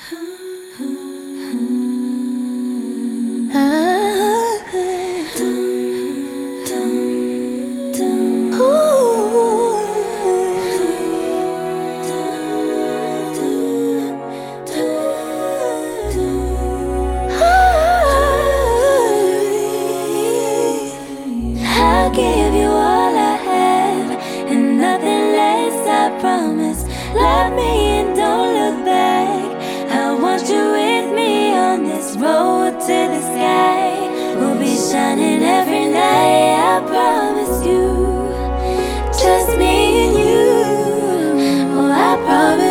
I'll give you all I have and nothing less, I promise. Love me and don't look back. I want you with me on this road to the sky. We'll be shining every night, I promise you. Just me and you. Oh, I promise.